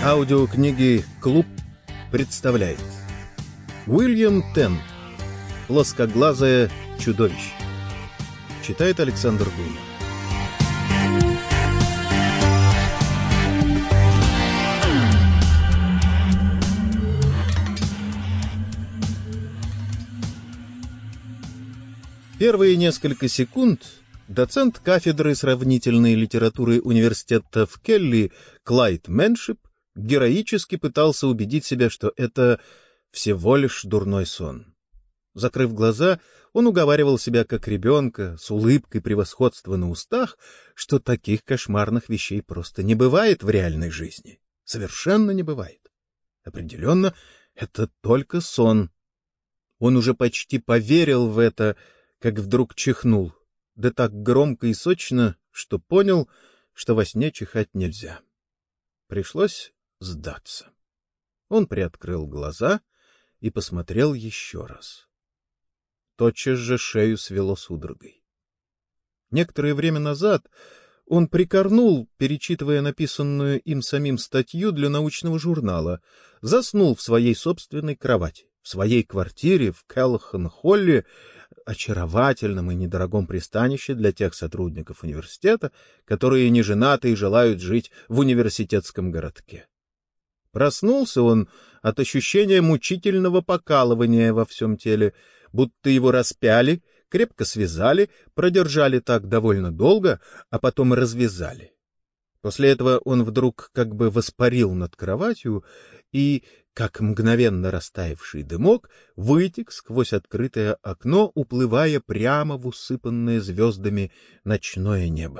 Аудиокниги «Клуб» представляет Уильям Тенн «Плоскоглазое чудовище». Читает Александр Гунин. Первые несколько секунд доцент кафедры сравнительной литературы университета в Келли Клайд Меншип героически пытался убедить себя, что это всего лишь дурной сон. Закрыв глаза, он уговаривал себя как ребенка, с улыбкой превосходства на устах, что таких кошмарных вещей просто не бывает в реальной жизни. Совершенно не бывает. Определенно, это только сон. Он уже почти поверил в это, как вдруг чихнул, да так громко и сочно, что понял, что во сне чихать нельзя. Пришлось сдаться. Он приоткрыл глаза и посмотрел еще раз. Тотчас же шею свело судорогой. Некоторое время назад он прикорнул, перечитывая написанную им самим статью для научного журнала, заснул в своей собственной кровати, в своей квартире в Келлахан-Холле, очаровательном и недорогом пристанище для тех сотрудников университета, которые не женаты и желают жить в университетском городке. Проснулся он от ощущения мучительного покалывания во всем теле, будто его распяли, крепко связали, продержали так довольно долго, а потом развязали. После этого он вдруг как бы воспарил над кроватью и, как мгновенно растаявший дымок, вытек сквозь открытое окно, уплывая прямо в усыпанное звездами ночное небо.